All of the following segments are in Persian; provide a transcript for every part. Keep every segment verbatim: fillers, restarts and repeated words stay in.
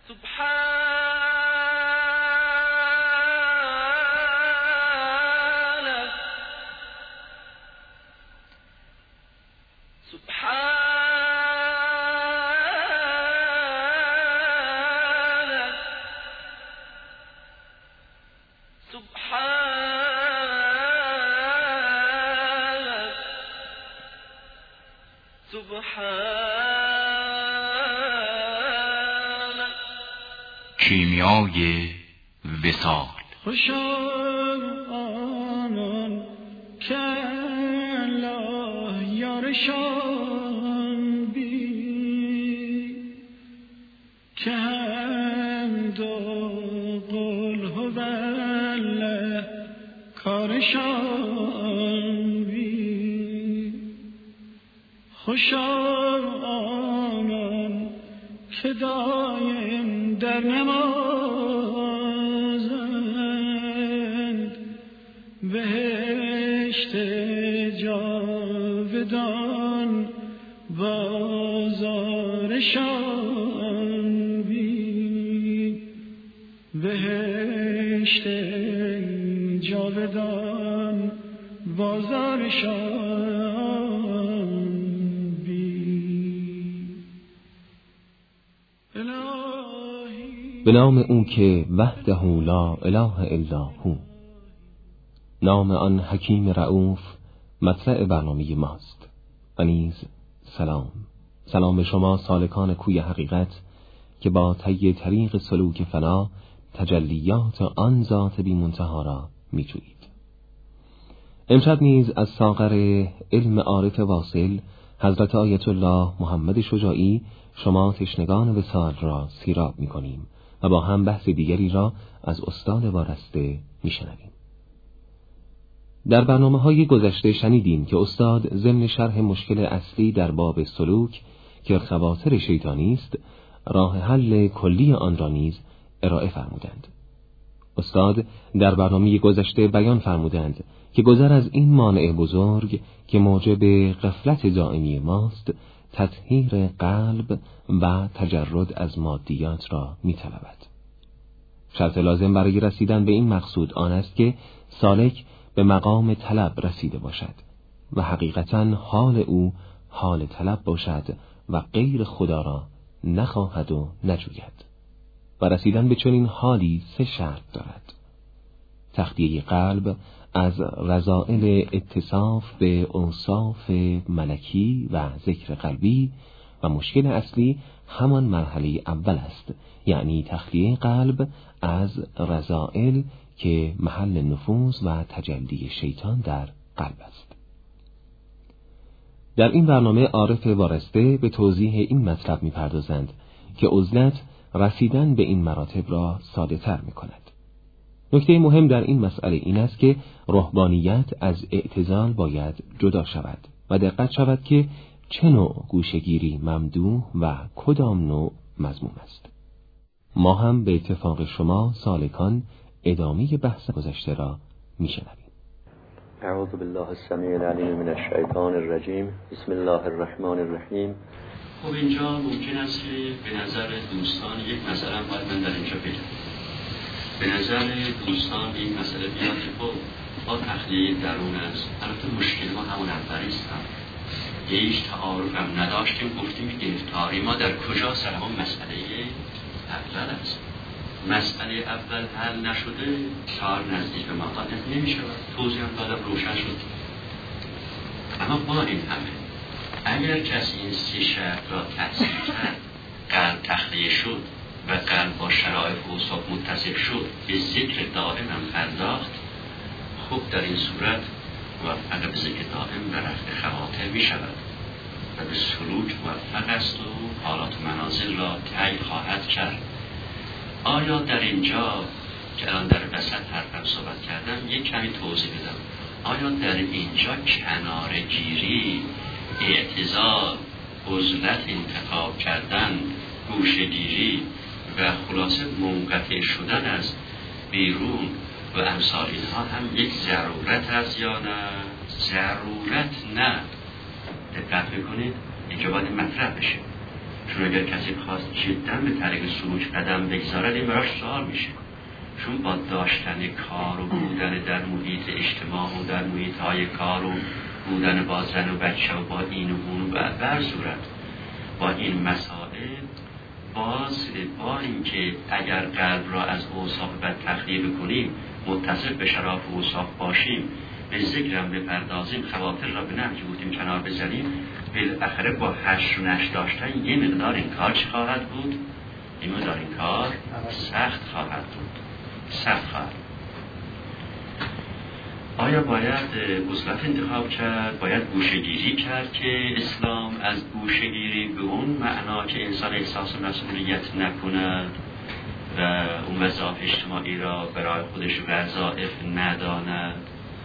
کیمیای وصال. خوشا آنان که الله یارشان بی که حمد و قل هو الله کارشان بی. خوشا آنان که دایم در نمازند بهشت جاودان بازارشان بی. بهشت جاودان بازارشان بی. به نام او که وحده لا اله الا هو. نام آن حکیم رؤوف مطلع برنامه ماست. و نیز سلام سلام به شما سالکان کوی حقیقت که با طی طریق سلوک فنا تجلیات آن ذات بی منتها را می جویید. امشب نیز از ساغر علم عارف واصل حضرت آیت الله محمد شجاعی شما تشنگان وصال را سیراب می کنیم و با هم بحث دیگری را از استاد وارسته می شنویم. در برنامه‌های گذشته شنیدیم که استاد ضمن شرح مشکل اصلی در باب سلوک که خواطر شیطانی است، راه حل کلی آن را نیز ارائه فرمودند. استاد در برنامه گذشته بیان فرمودند که گذر از این مانع بزرگ که موجب غفلت دائمی ماست، تطهیر قلب و تجرد از مادیات را می‌طلبد. شرط لازم برای رسیدن به این مقصود آن است که سالک به مقام طلب رسیده باشد و حقیقتاً حال او حال طلب باشد و غیر خدا را نخواهد و نجوید. و رسیدن به چنین حالی سه شرط دارد: تخلیه قلب از رذائل اتصاف به اوصاف ملکی و ذکر قلبی، و مشکل اصلی همان مرحله اول است، یعنی تخلیه قلب از رذائل که محل نفوذ و تجلی شیطان در قلب است. در این برنامه عارف وارسته به توضیح این مطلب می‌پردازند که عزلت رسیدن به این مراتب را ساده تر می‌کند. نکته مهم در این مسئله این است که رهبانیت از اعتزال باید جدا شود و دقت شود که چه نوع گوشه‌گیری ممدوح و کدام نوع مذموم است. ما هم به اتفاق شما سالکان ادامه بحث گذشته را میشنویم. اعوذ بالله السمیع العلیم من الشیطان الرجیم. بسم الله الرحمن الرحیم. خب اینجا ممکن است که به نظر دوستان یک مسئله باید من در اینجا بگم. به نظر دوستان این مسئله بیاد که خب با تخلیه درون است. البته مشکل ما همون اولی است. هیچ تعارف هم نداشتیم، گفتیم گرفتاری ما در کجا سر همون مسئله اول است. مسئله اول حل نشده کار نزدیک به مطالب نمی شود. توضیح هم دادم روشن شد. اما با این همه اگر کسی این سی شرط را تحصیل کرد، قلب تخلیه شد و قلب با شرایط و اوصاف متصل شد، به ذکر دائم هم پرداخت، خب در این صورت موفق به ذکر دائم و رفع خواطر می شود و به سلوک موفق است و حالات و منازل را طی خواهد کرد. آیا در اینجا که الان در وسط حرفم صحبت کردم یک کمی توضیح بدم، آیا در اینجا کنارگیری، اعتزال، عزلت انتخاب کردن، گوشه‌گیری و خلاصه منقطع شدن از بیرون و امثال اینها هم یک ضرورت هست یا نه؟ ضرورت نه. دقت بکنید اینجا باید مطرح بشه. چون اگر کسی خواست جدا به طریق سلوک قدم بگذارد این براش سوال میشه، چون با داشتن کار و بودن در محیط اجتماع و در محیط های کار و بودن با زن و بچه و با این و اون و بر صورت با این مسائل باز با اینکه اگر قلب را از اوصاف بد تخلیه بکنیم، متصف به شرف و اوصاف باشیم، به ذکرم بپردازیم، خواطر را به نهج بودیم کنار بزنیم، بالاخره با هش و نش داشتن یه مقدار این کار چی خواهد بود؟ این مقدار این کار سخت خواهد بود، سخت خواهد. آیا باید عزلت انتخاب کرد؟ باید گوشه‌گیری کرد که اسلام از گوشه‌گیری به اون معنا که انسان احساس مسئولیت نکند و اون وظایف اجتماعی را برای خودش وظایف نداند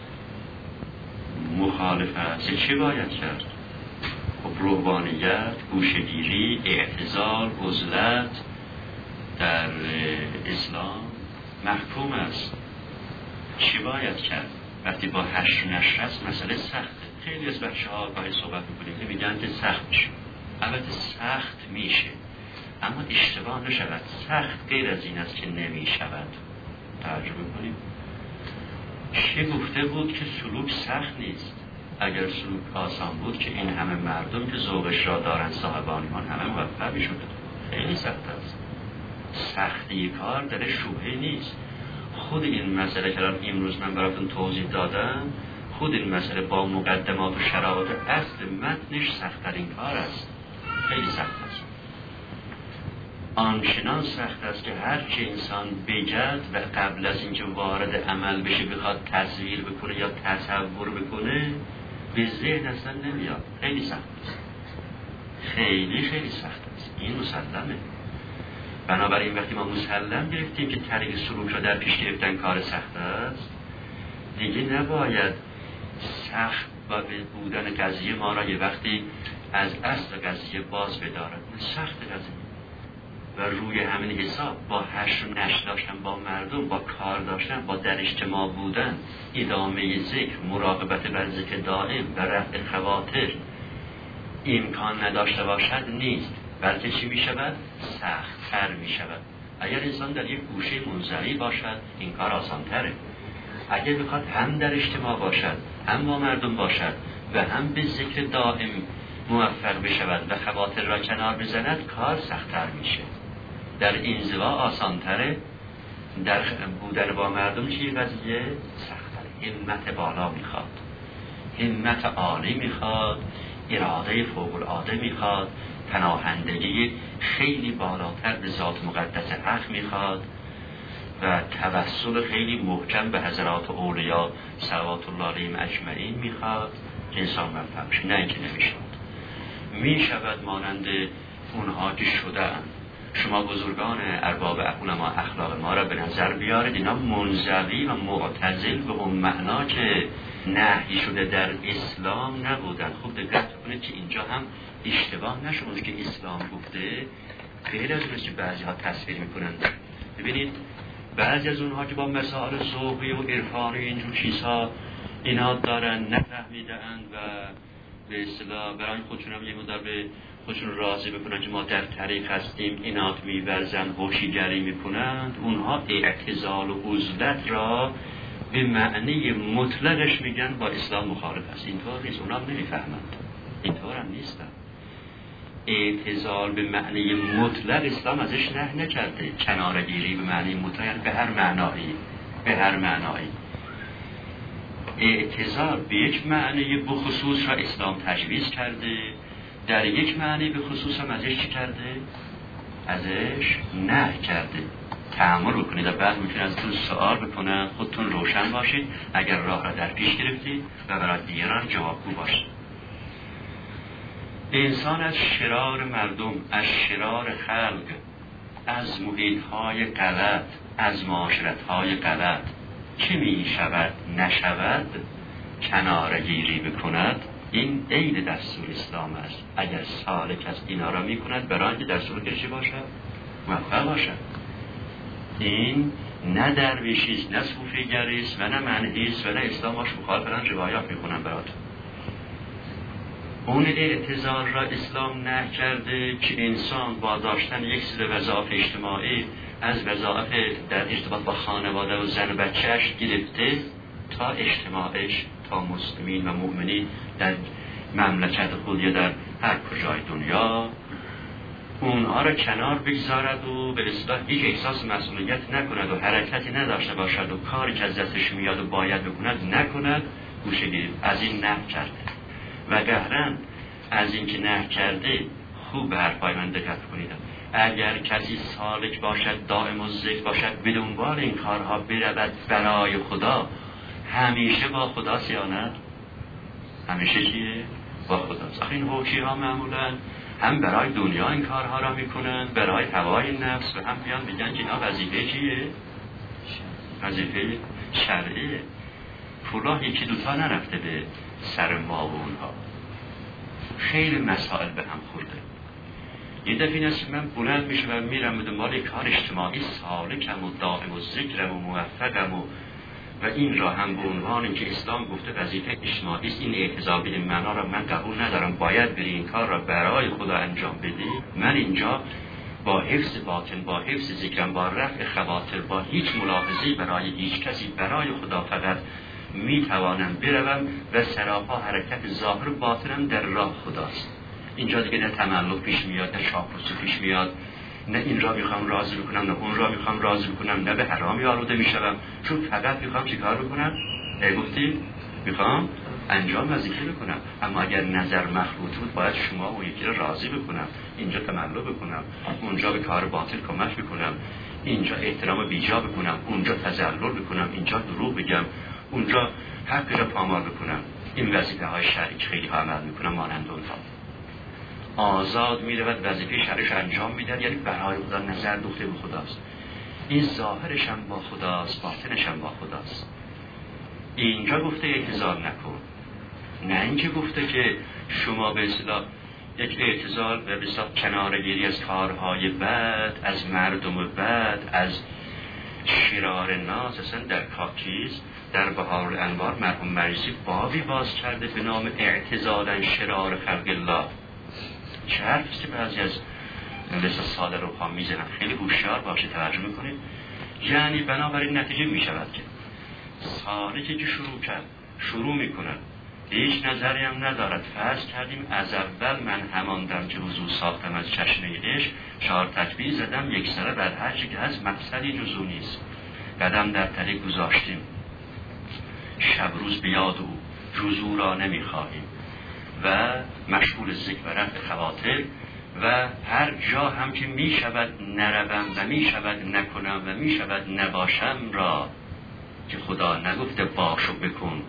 مخالف است؟ چه باید کرد؟ خب روحانیت، گوشه‌گیری، اعتزال، عزلت در اسلام محکوم است. چی باید کرد؟ وقتی با هش و نشر است مسئله سخته. خیلی از بچه ها باید صحبت میکنیم میگن که سخت میشه. البته سخت میشه، اما اشتباه نشود. سخت غیر از این است که نمیشود. ترجمه کنیم چه گفته بود که سلوک سخت نیست؟ اگر سلوک آسان بود که این همه مردم که ذوقش را دارن صاحبان ایمان همه موفق میشدن. خیلی سخت است. سختی کار در شبهه نیست. خود این مسئله که امروز من براتون توضیح دادم، خود این مسئله با مقدمات و شرایط اصل متنش سخت‌ترین کار است. خیلی سخت است. آنچنان سخت است که هر چه انسان بگد و قبل از اینکه وارد عمل بشه بخواد تصویر بکنه یا تصور بکنه به ذهن اصلا نمیاد. خیلی سخت است. خیلی خیلی سخت است. این مسلمه. بنابراین وقتی ما مسلم گرفتیم که طریق سلوک را در پیش گرفتن کار سخت است، دیگه نباید سخت و به بودن قضیه ما را یه وقتی از اصل قضیه باز بدارد. سخت قضیه و روی همین حساب با هش و نش داشتن با مردم، با کار داشتن، با در اجتماع بودن، ادامه ذکر، مراقبت بر ذکر دائم و رفع خواطر امکان نداشته باشد نیست، بلکه چی می شود؟ سخت تر می شود. اگر انسان در یک گوشه منزوی باشد این کار آسان تره. اگر بخواد هم در اجتماع باشد، هم با مردم باشد و هم به ذکر دائم موفق بشود و خواطر را کنار بزند کار سخت تر می شه. در انزوا آسان تره، در بودن با مردم چی قضیه؟ سخت تره. همت بالا می خواد، همت عالی می خواد، اراده فوق العاده می خواد، پناهندگی خیلی بالاتر به ذات مقدس حق میخواد و توسل خیلی محکم به حضرات اولیا صلوات الله علیهم اجمعین میخواد که انسان موفق بشه. نه اینکه نمیشود. میشود مانند اونها که شدن. شما بزرگان ارباب علما اخلاق ما را به نظر بیارید، اینا منزوی و معتزل به اون معنا که نهی شده در اسلام نبودن. خوب دقت کنید که اینجا هم اشتباه نشد که اسلام گفته غیر از اونست که بعضی ها تصویر میکنن. ببینید بعضی از اونها که با مسائل ذوقی و عرفانی اینجور چیزها اینات دارن نفهمیدن و به اصطلاح برای خودشون هم یه مدار به خودشون راضی بکنن که ما در طریق هستیم، اینات میورزن، هوشیگری میکنند. اونها اعتزال و عزلت را به معنی مطلقش میگن با اسلام مخالف است. اینطور نیست. اونها نمیفهمند. اینطور هم نیستن. اعتزال به معنی مطلق اسلام ازش نه نکرده. کنارگیری به معنی مطلق به هر معنایی، به هر معنایی. اعتزال به یک معنی بخصوص را اسلام تجویز کرده، در یک معنی به خصوص هم ازش چی کرده؟ ازش نه کرده. تأمل بکنید و بعد میتونید از تو سوال بکنن، خودتون روشن باشید اگر راه را در پیش گرفتید و برای دیگران جوابگو باشید. انسان از شرار مردم، از شرار خلق، از محیط‌های غلط، از معاشرت‌های غلط چه می شود نشود کنارگیری بکند. این عین دستور اسلام است. اگر سالک از اینا را می کند برای اینکه دستور کشی باشد موفق باشد. این نه درویشیست، نه صوفیگریست و نه منهیست و نه اسلام باش مخالفن روایات می کنن براتون. اون اعتزال را اسلام نه کرده که انسان با داشتن یک سری وظایف اجتماعی از وظایف در ارتباط با خانواده و زن و بچهش گرفته تا اجتماعش، تا مسلمین و مؤمنین در مملکت خود یا در هر کجای دنیا اونها را کنار بگذارد و به اصطلاح هیچ احساس مسئولیت نکند و حرکتی نداشته باشد و کاری که از دستش میاد و باید بکند نکند، گوشه گیری از این نه کرده. و گهرن از این که نه کرده خوب به حرفای من دقت کنید. اگر کسی سالک باشد، دائم الذکر باشد، به دنبال این کارها برود برای خدا، همیشه با خداست یا نه؟ همیشه چیه؟ با خداست. آخه این حوشی ها معمولا هم برای دنیا این کارها را میکنن، برای هوای نفس، و هم بیان بگن که اینا وظیفه چیه؟ وظیفه شرعیه. فلان یکی دوتا نرفته به سر ما و اونها. خیلی مسائل به هم خورده. یه دفعه این است من بلند میشم و میرم به دنبال کار اجتماعی، سالکم و دائم و ذکرم و موفقم و و این را هم به عنوان که اسلام گفته وظیفه اجتماعی است، این اعتزال بدین معنا را من قبول ندارم، باید بری این کار را برای خدا انجام بدی. من اینجا با حفظ باطن، با حفظ ذکرم، با رفع خواطر، با هیچ ملاحظه‌ای برای هیچ کسی، برای خدا فقط می توانم بروم و سراپا حرکت ظاهر و باطنم در راه خداست. اینجا دیگه نه تملق پیش میاد، نه چاپلوسی پیش میاد، نه این را میخوام راضی بکنم، نه اون را میخوام راضی بکنم، نه به حرامی آلوده میشم، چون فقط میخوام چیکار بکنم؟ ای گفتیم میخوام انجام وظیفه بکنم. اما اگر نظر مخلوط بود باید شما و یکی را راضی بکنم، اینجا تملق بکنم، اونجا به کار باطل کمک بکنم، اینجا احترام بیجا بکنم، اونجا تذلل بکنم، اینجا دروغ بگم، اونجا حق را پامال بکنم. این وظیفه های شرعی خیلی ها عمل میکنم مانند اونها. آزاد میرود وظیفه شرعش انجام میدن، یعنی برای خدا نظر دوخته به خداست. این ظاهرش هم با خداست، باطنش هم با خداست. اینجا گفته اعتزال نکن، نه اینکه گفته که شما به اصطلاح یک اعتزال و به اصطلاح کناره‌گیری از کارهای بد، از مردم بد، از شرار ناس. اصلا در کاکیز در بهار الانوار مرحوم مریضی بابی باز کرده به نام اعتزالا شرار خلق الله. چه حرفیست که بعضی از لسه ساده رو پا میزنن، خیلی هوشیار باشه ترجمه کنید. یعنی بنابراین نتیجه میشود که سالکی که شروع کرد شروع میکنن هیچ نظری هم ندارد، فرض کردیم از اول من هماندم که وضو ساختم از چشمه عشق، چهار تکبیر زدم یک سره بر هر چی که از مقصدی جزو نیست، قدم در طریق گذاشتیم، شب روز بیاد او جزو را نمیخواهیم و مشغول ذکر و رفع خواطر و هر جا هم که می شود نروم و می شود نکنم و می شود نباشم را که خدا نگفته باشو بکن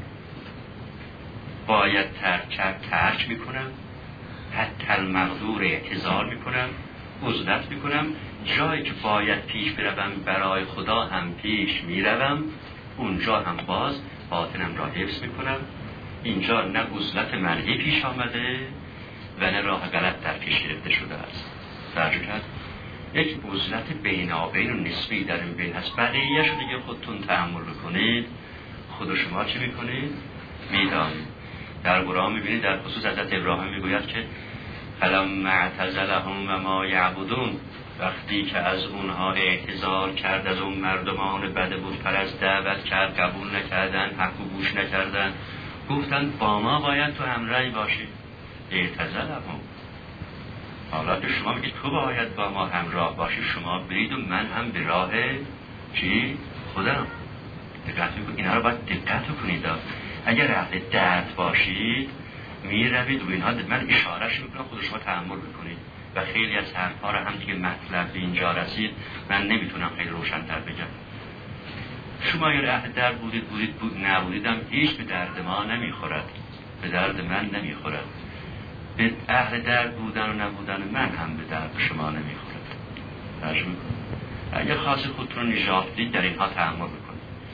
باید ترک کرد ترک میکنم، حتی المقدور اعتزال میکنم، عزلت میکنم. جایی که باید پیش بروم برای خدا هم پیش میروم، اونجا هم باز باطنم را حفظ میکنم. اینجا نه عزلت منهی پیش آمده و نه راه غلط در پیش گرفته شده است. درجه کرد یک عزلت بینابین و نسبی در این بین هست. بقیه شو دیگه خودتون تحمل بکنید. خود شما چی میکنید؟ میدانید. در قرآن میبینید در خصوص حضرت ابراهیم میگوید که فلما اعتزلهم و ما یعبدون، وقتی که از اونها اعتزال کرد، از اون مردمان بد بود پرست دعوت کرد، قبول نکردن، حق و گوش نکردن، گفتن با ما باید تو همراهی باشی. اعتزلهم، حالا که شما میگید تو باید با ما همراه باشی، شما برید و من هم به راه چی؟ خودم. دقت میکنید، اینا رو باید دقت کنید. اگر اهل درد باشید میروید و اینها من اشارهش میکنم، خود شما تحمل بکنید و خیلی از حرفها رو هم دیگه مطلب به اینجا رسید من نمیتونم خیلی روشن‌تر بگم. شما اگر اهل درد بودید بودید بود نبودیدم هیچ به درد ما نمیخورد، به درد من نمیخورد. به اهل درد بودن و نبودن من هم به درد شما نمیخورد. ترجمه کنید. اگر خاص خودتون نجات دید در اینها تحمل بکنید.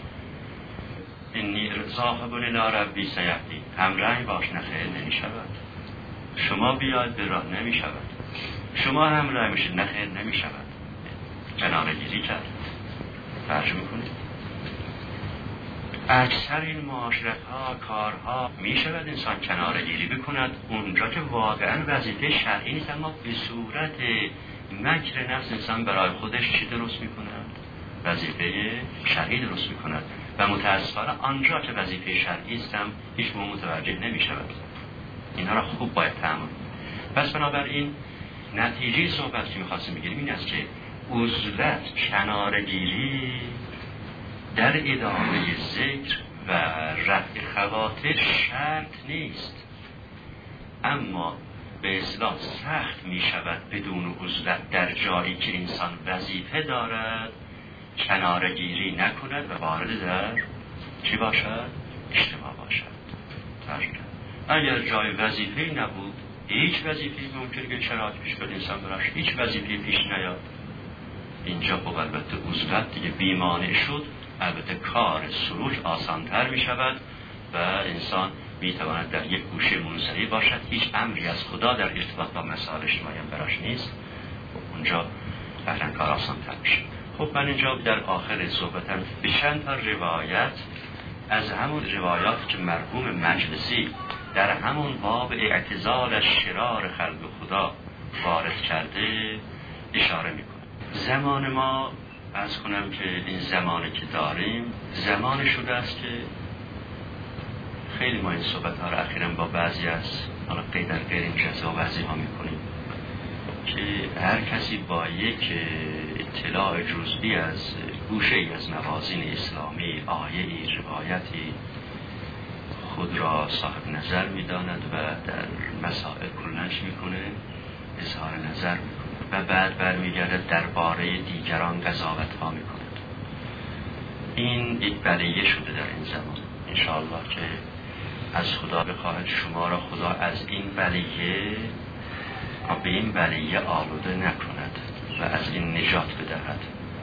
اینی صاحبون الی ربی سیهدی، همراهی باش نخیر نمی شود. شما بیاید به راه نمی شود، شما همراه میشید نخیر نمی شود. کناره گیری کرد. ترجمه کنید. اکثر این معاشرت ها، کارها می شود انسان کناره گیری بکند اونجا که واقعا وظیفه شرعی نیست، اما به صورت مکر نفس انسان برای خودش چی درست می کند؟ وظیفه شرعی درست می کند و متاسفانه آنجا که وظیفه شرعی است هم هیچ موقع متوجه نمی شود. اینها را خوب باید فهمید. پس بنابراین نتیجه صحبت که می‌خواستیم بگیریم این است که عزلت، کناره‌گیری در ادامه ذکر و رفع خواطر شرط نیست، اما به اصطلاح سخت می شود بدون عزلت در جایی که انسان وظیفه دارد کناره‌گیری نکند و وارد در چی باشد؟ اجتماع باشد. اگر جای وظیفه نبود، هیچ وظیفه‌ای ممکنه که شرایط پیش بیاد انسان براش هیچ وظیفه‌ای پیش نیاد، اینجا خب البته عزلت دیگه بیمانع شد، البته کار سروش آسانتر می شود و انسان می تواند در یک گوشه منزوی باشد، هیچ امری از خدا در ارتباط با مسائل اجتماعی براش نیست، خب اونجا فعلا کار آسانتر میشه. خب من اینجا در آخر صحبتم به چند تا روایت از همون روایات که مرحوم مجلسی در همون باب اعتزال از شرار خلق خدا وارد کرده اشاره میکنه. زمان ما عرض کنم که این زمانی که داریم زمان شده است که خیلی ما این صحبت ها را اخیراً با بعضی از حالا غیر در غیر این جزا وضعی ها میکنیم که هر کسی با یک اطلاع جزئی از گوشه ای از موازین اسلامی، آیه‌ای، روایتی خود را صاحب نظر می‌داند و در مسائل کلنش میکنه، اظهار نظر میکنه و بعد برمیگرده درباره دیگران قضاوت ها میکند. این یک بلیه شده در این زمان. انشاءالله که از خدا بخواهد شما را خدا از این بلیه به این بلیه آلوده نکند و از این نجات بدهد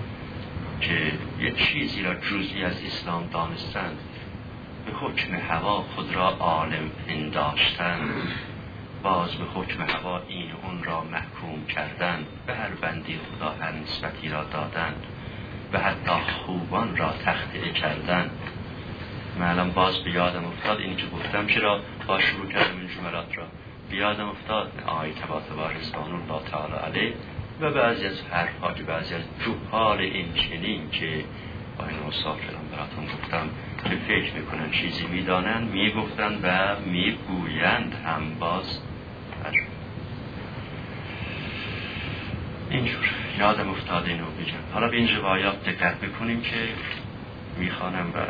که یک چیزی را جزئی از اسلام دانستند، به حکم هوا خود را عالم پنداشتن، باز به حکم هوا این اون را محکوم کردن، به هر بندی خدا هر نسبتی را دادن و حتی خوبان را تخطئه کردن. من الان باز بیادم افتاد اینی که گفتم چرا با شروع کردم این جملات را، بیادم افتاد آیه تباتبا رضوان الله تعالی علیه و بعضی از حرفها که بعضی از جوهال این چنین که با این اصحاب کلام براتون گفتم که فکر میکنن چیزی میدانن میگفتن و میگویند هم باز اینجور یادم افتاده اینو بگم. حالا به این روایات دقت بکنیم که میخوانم و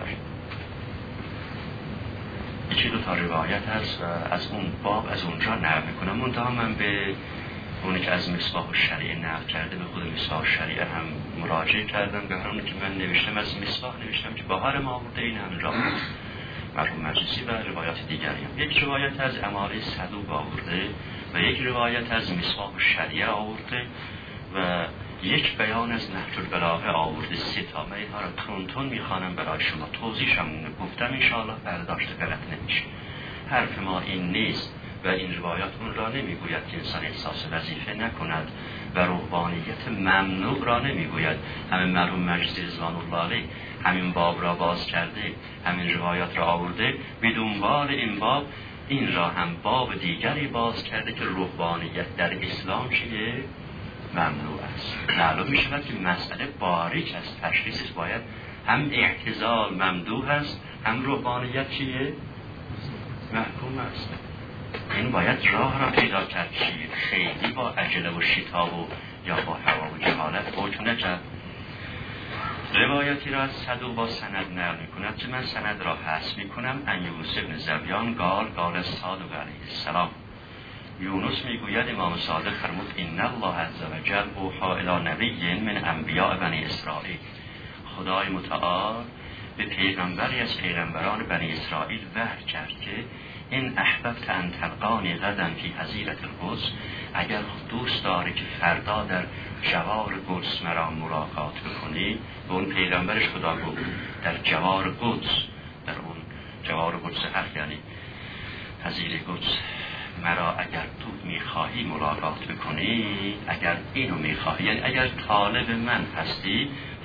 یکی دو تا روایت هست و از اون باب از اونجا نقل میکنم. منتها من به اونی که از مصباح الشریعه نقل کرده به خود مصباح الشریعه هم مراجعه کردم، به همونی که من نوشتم از مصباح نوشتم که بهار ما آورده این هم را مرحوم مجلسی و روایات دیگری هم. یک روایت از اماره صدوق آورده و یک روایت از مصباح الشریعه آورده و یک بیان از نهج البلاغه آورده. سه تا من اینها را تون تون میخوانم برای شما توضیحشم گفتم، انشاءالله برداشت غلط نمیشه. حرف ما این نیست و این روایات اون را نمیگوید که انسان احساس وظیفه نکند و روحانیت ممنوع را نمیگوید. همین مرحوم مجلسی رضوان الله علیه همین باب را باز کرده، همین روایات را آورده، به دنبال این باب این را هم باب دیگری باز کرده که روحانیت در اسلام چیه؟ ممنوع است. معلوم می شود که مسئله باریک از تشخیصش باید هم اعتزال ممدوح است هم روحانیت چیه؟ محکوم است. این باید راه را پیدا کرد که خیلی با عجله و شتاب و یا با هوا و جهالت حکم نکرد. روایتی را از صدوق با سند نقل می کند که من سند را حذف می کنم. ان یونس بن زبیان قال قال صادق علیه السلام. یونس میگوید امام صادق فرمود ان الله عز وجل اوحی الی نبی من انبیاء بنی اسرائیل. خدای متعال به پیغمبری از پیغمبران بنی اسرائیل وحی کرد که این احببت ان تلقانی غدا فی حظیرة القدس، اگر دوست داره که فردا در جوار قدس مرا ملاقات بکنی، به اون پیغمبرش خدا گفت در جوار قدس، در اون جوار قدس حق یعنی حظیره قدس مرا اگر تو میخواهی ملاقات بکنی، اگر اینو میخواهی یعنی اگر طالب من هستی،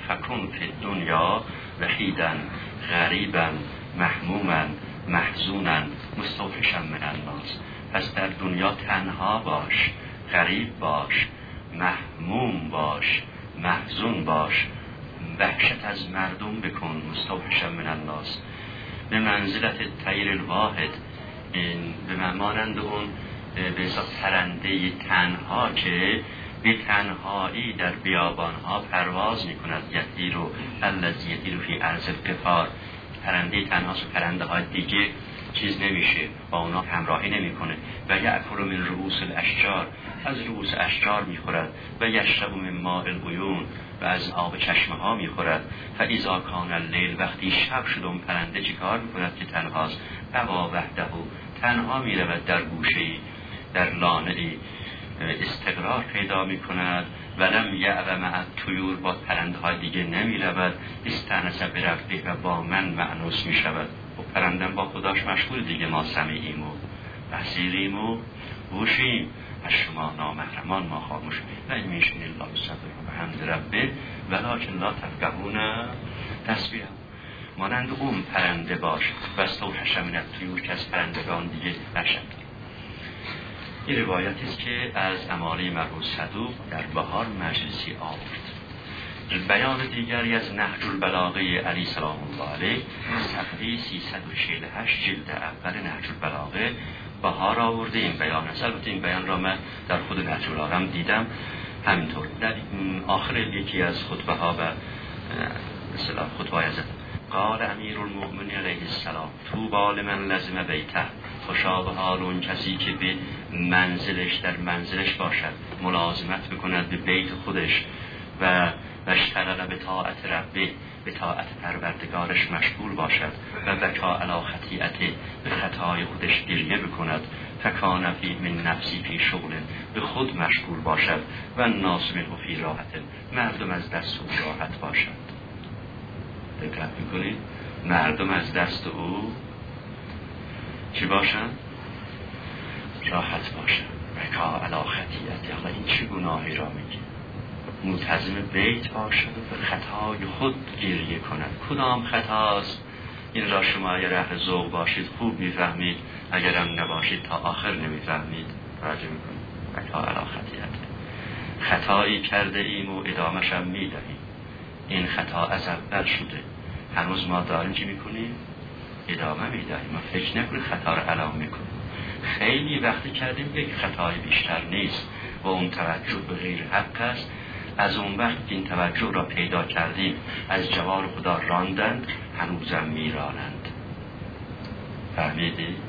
فکن فی دنیا وحیدا غریبا محموما محزونا مستوحشا من الناس. پس در دنیا تنها باش، غریب باش، محموم باش، محزون باش، وحشت از مردم بکن، مستوحشا من الناس. به منزلت طیر الواحد، این به مانند اون به حساب پرنده تنها که به تنهایی در بیابانها پرواز می کند. یطیر و الذی یطیر فی ارض القفار، پرنده تنهاست و پرنده های دیگه چیز نمیشه، با اونا همراهی نمیکنه. و یأکل من رؤوس الاشجار، از رؤوس اشجار میخورد. و یشرب من ماء العیون، و از آب چشمه ها میخورد. فاذا کان اللیل، وقتی شب شد اون پرنده چی کار میکند که تنهاست؟ ابا وحده، تنها میرود در گوشه‌ای، در لانه‌ای استقرار پیدا میکند. ولم یعو مع الطیور، با پرنده های دیگه نمیرود. استأنس بربه، و با من مأنوس میشود. و پرندم با خداش مشغول دیگه. ما سمیعیم و بصیریم و گوشیم، از شما نامحرمان ما خاموش. و این میشن الله صدق و حمد ربه ولکن لا تفقهون تسبیحه. مانند اون پرنده باش و استوحش من الطیور، که از پرندگان دیگه نشد. این روایتی است که از اماره مرحوم صدوق در بهار مجلسی آورد. بیان دیگری از نهج البلاغه علی سلام الله علیه، صفحه سیصد و چهل و هشت جلد اول نهج البلاغه بهار آورده این بیان است. البته این بیان را من در خود نهج البلاغه هم دیدم همینطور. در آخر یکی از خطبه ها و مثلا خطبه حضرت قال امیر المؤمنین علیه السلام طوبی لمن لزم بیته، خوشا به حال اون کسی که به منزلش در منزلش باشد، ملازمت بکند به بیت خودش و اشتغل به طاعت ربه، به طاعت پروردگارش مشغول باشد. و بکا علی خطیئته، به خطای خودش گریه بکند. فکان فی من نفسی فی شغل، به خود مشغول باشد. و الناس منه فی راحت، مردم از دست او راحت باشد. دقت میکنید؟ مردم از دست او چی باشن؟ راحت باشن. بکا علی خطیئته، حالا این چه گناهی را میگه؟ ملتزم بیت باشد و به خطای خود گریه کند. کدام خطاست؟ این را شما اگر اهل ذوق باشید خوب میفهمید، اگر هم نباشید تا آخر نمیفهمید. راجع میکنید بکا علی خطیئته، خطایی کرده ایم و ادامش هم میدهیم. این خطا از اول شده، هنوز ما داریم چی میکنیم؟ ادامه میدهیم. ما فکر نکنید خطا را علام میکنیم. خیلی وقتی کردیم یک خطای بیشتر نیست و اون توجه به غیر حق است. از اون وقت این توجه را پیدا کردیم، از جوار خدا راندند، هنوزم میرانند. فهمیدی؟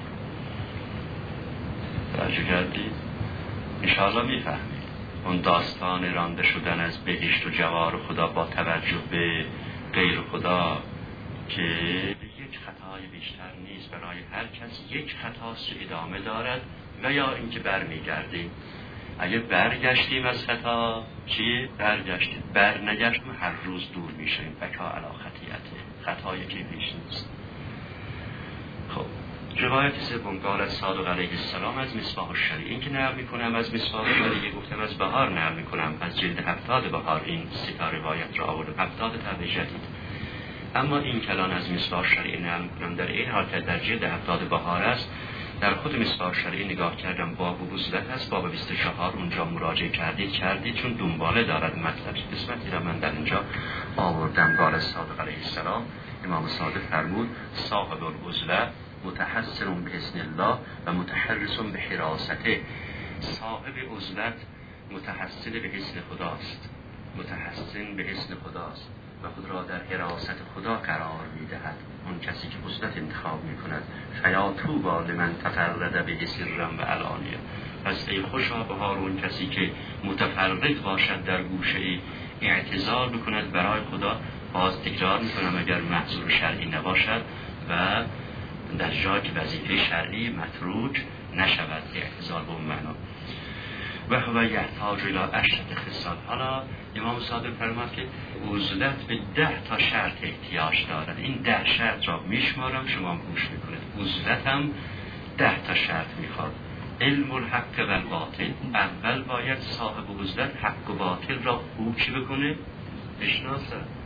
توجه کردی؟ انشاءالله میفهمید. اون داستان رانده شدن از بهشت و جوار خدا با توجه به غیر خدا که یک خطای بیشتر نیست برای هر کس. یک خطاست که ادامه دارد و یا اینکه برمیگردیم. اگه برگشتیم از خطا چیه؟ برگشتیم. بر نگشتیم هر روز دور میشیم. بکا علی خطیئته، خطایی که بیش نیست. خب روایت سوم قال صادق علیه السلام از مصباح الشریعه. این که نقل میکنم از مصباح الشریعه، گفتم از بهار نقل میکنم، از جلد هفتاد بهار این سه تا روایت را آوردم، هفتاد طبع جدید. اما این کلان از مصباح الشریعه نقل میکنم در این حال که در جلد هفتاد بهار است. در خود مصباح الشریعه نگاه کردم، باب وصلت است، باب بیست و چهار، اونجا مراجعه کردید کردید چون دنباله دارد مطلب. قسمتی را من در اینجا آوردم. قال صادق علیه السلام، امام صادق فرمود صاحب العزله متحسن باذن الله و متحرس به حراسته. صاحب عزلت متحسن به اذن خداست، متحسن به اذن خداست و خود را در حراست خدا قرار میدهد. اون کسی که عزلت انتخاب میکند، فیا طوبی لمن تفرد به سرا و علانیه. پس ای خوشا به حال اون کسی که متفرد باشد، در گوشه ای اعتزال بکند برای خدا. باز تکرار میکنم اگر محظور شرعی نباشد و در جای که وظیفه شرعی متروک نشود، اعتزال به اون معنا. و هو یحتاج الی عشرة خصال. حالا امام صادق فرمود که عزلت به ده تا شرط احتیاج دارد. این ده شرط را میشمارم، شما گوش میکنید. عزلت هم ده تا شرط میخواد. علم الحق و الباطل. اول باید صاحب عزلت حق و باطل را خوب چی بکنه؟ بشناسه.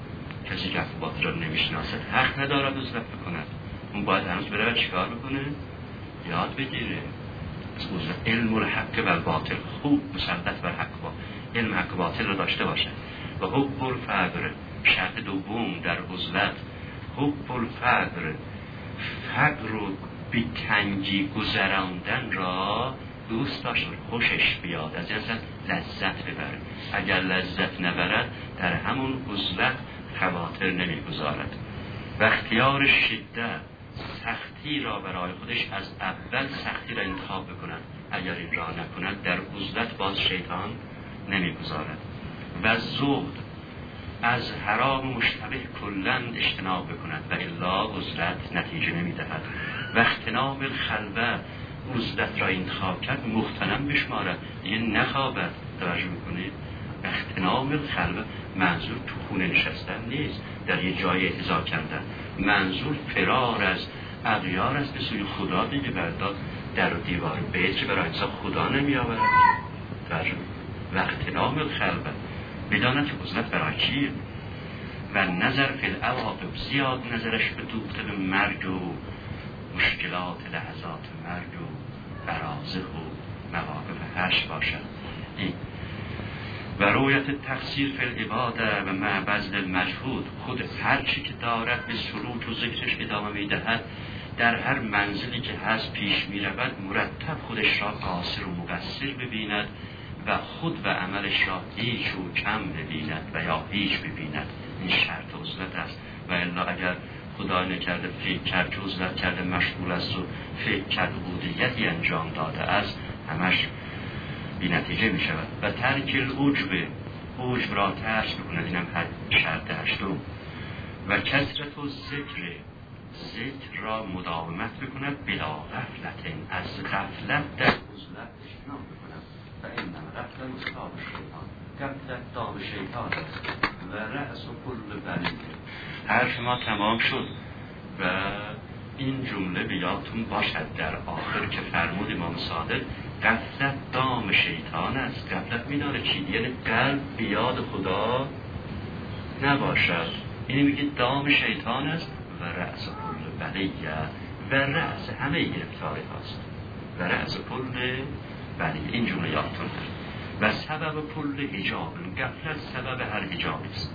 کسی که حق باطل را نمیشناسد حق ندارد عزلت بکند. اون باید هنوز بره چیکار بکنه؟ یاد بگیره از عزلت. علم الحق و الباطل، خوب مسلط بر حق با علم حق و باطل را داشته باشد. و حب الفقر، شرط دوم در عزلت حب الفقر، فقر رو بی تنگی گذراندن را دوست داشت، خوشش بیاد، از این اصلا لذت ببره. اگر لذت نبرد در همون عزلت خواطر نمیگذارد. و اختیار شدت، سختی را برای خودش از اول سختی را انتخاب بکند. اگر این را نکند در عزلت باز شیطان نمیگذارد. و زهد، از حرام مشتبه کلن اجتناب بکند و الا عزلت نتیجه نمیدهد. و اغتنام الخلوه، عزلت را انتخاب کرد مغتنم بشمارد، دیگه نخوابد. توجه میکنید؟ اغتنام الخلوه منظور تو خونه نشستن نیست، در یه جای اعتزال کردن، منظور فرار از اغیار است به سوی خدا دیگه. برداد در و دیوار بیت که برای انسان خدا نمی آورد. توجه و اغتنام الخلوه، بداند که عزلت برای چیه. و نظر فی العواقب، زیاد نظرش به دوخته به مرگ و مشکلات لحظات مرگ و برازه و مواقف حشر باشد. این و رویت تقصیر فی العباده و مع بذل المجهود، خود هر چی که دارد به سلوک و ذکرش ادامه میدهد، در هر منزلی که هست پیش میرود مرتب خودش را قاصر و مقصر ببیند و خود و عملش را هیچ و کم ببیند و یا هیچ ببیند. این شرط عزلت است. و الا اگر خدا نکرده فکر کرد که عزلت کرده مشغول است و فکر کرد عبودیتی انجام داده است، همش بی نتیجه می شود. و ترک العجب، عجب را ترک بکند، اینم شرط هشتم. و کثرت و ذکر، ذکر را مداومت بکند بلا غفلت، از غفلت در عزلت اجتناب بکند. و این غفلت مصاب شیطان، غفلت دام شیطان است. و رأس و کل بلیده. حرف ما تمام شد و این جمله بیادتون باشد در آخر که فرمود امام صادق غفلت دام شیطان است. غفلت میداره چی؟ یعنی قلب بیاد خدا نباشد. اینی میگه دام شیطان است. و رأس کل بلیه، و رأس همه گرفتاری هاست. و رأس کل بلیه، این جمله یادتون هست. و سبب کل حجاب، غفلت سبب هر حجابی است.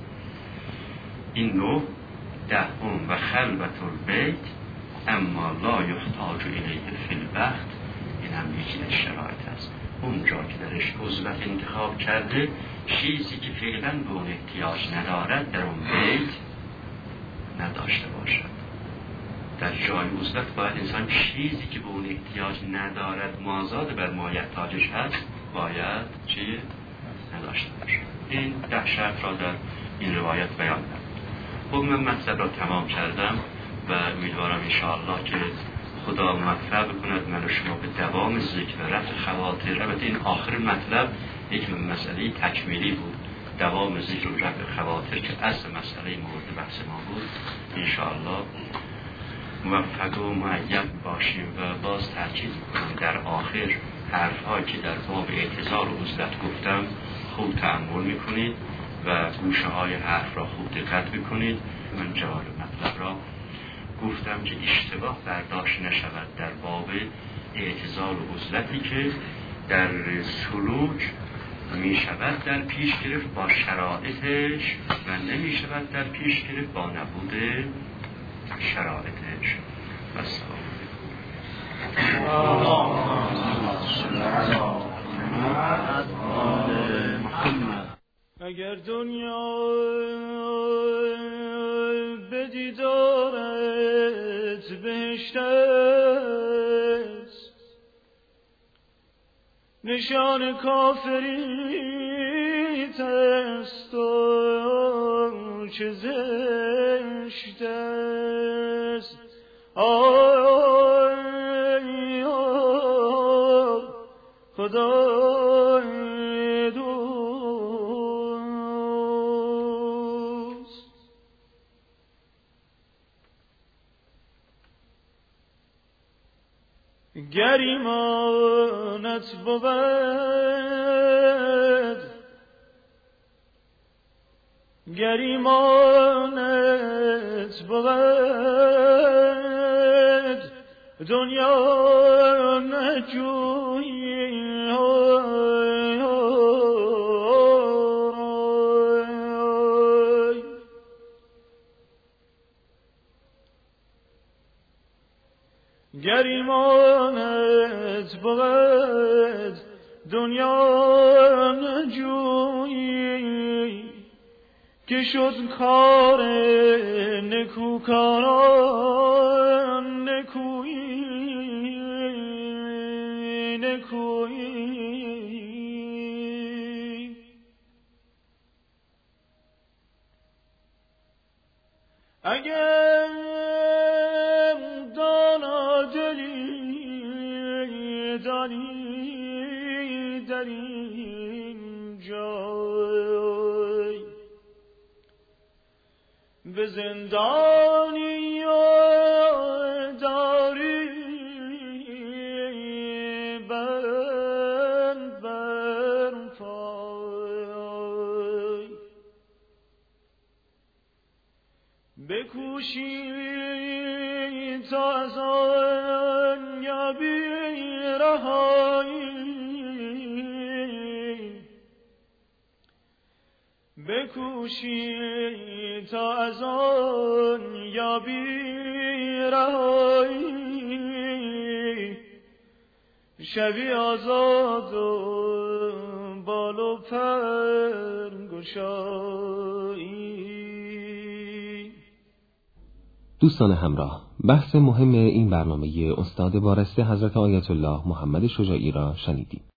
این نوع دهم. و خلوت البیت اما لا یحتاج الیه فی الوقت، این هم یکی از شرایط است. اونجا که درش عزلت انتخاب کرده، چیزی که فعلا به اون احتیاج ندارد در اون بیت نداشته باشد. در جای عزلت باید انسان چیزی که به اون احتیاج ندارد، مازاد بر ما یحتاجش هست، باید چیه؟ نداشته باشد. این ده شرط را در این روایت بیان کرد. خب من مطلب را تمام کردم و امیدوارم انشاءالله که خدا موفق بکند من و شما به دوام ذکر و رفع خواطر. البته این آخر مطلب یک مسئله تکمیلی بود، دوام ذکر و رفع خواطر که اصل مسئله مورد بحث ما بود. انشاءالله موفق و معید باشیم. و باز تاکید می‌کنم در آخر حرف‌هایی که در باب اعتزال و عزلت گفتم خوب تأمل می‌کنید و گوشه های حرف را خوب دقت می‌کنید. من جواب مطلب را گفتم که اشتباه برداشت نشود در باب اعتزال و عزلتی که در سلوک می شود در پیش گرفت با شرایطش و نمی شود در پیش گرفت با نبود شرایطش. بس اگر دنیا بدی دارد بهشت است، نشان کافریت است و چه زشت است. آی آی خدای دوست، گر ایمانت بود گریمانت بود دنیا نجویی گریمانت بود دنیا نجویی که شد کار نکوکاران نکویی نکویی اگر دانا دلی دانی در این جای به زندانی داری بند بر پای بکوشی تا از آن یابی رهایی بکوشی تا از آن یابی رهایی شوی آزاد و بال و پر گشایی. دوستان همراه، بحث مهم این برنامه استاد وارثی حضرت آیت الله محمد شجاعی را شنیدید.